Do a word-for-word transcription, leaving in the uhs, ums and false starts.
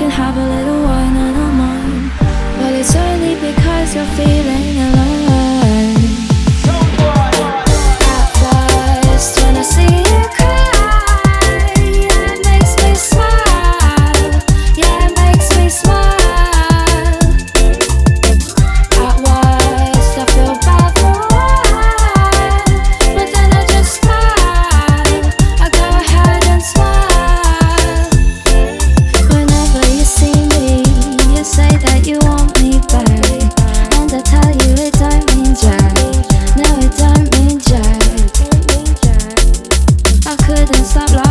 and have a little wine and I'm mine. Well, it's only because you're feeling alone. At first, when I see you cry, yeah, it makes me smile. Yeah, it makes me smile. At worst, I feel bad for a while, but then I just smile. I go ahead and smile. Whenever you see me, you say that you want me back, and I tell you it don't mean jack. No, it don't mean jack. I couldn't stop laughing.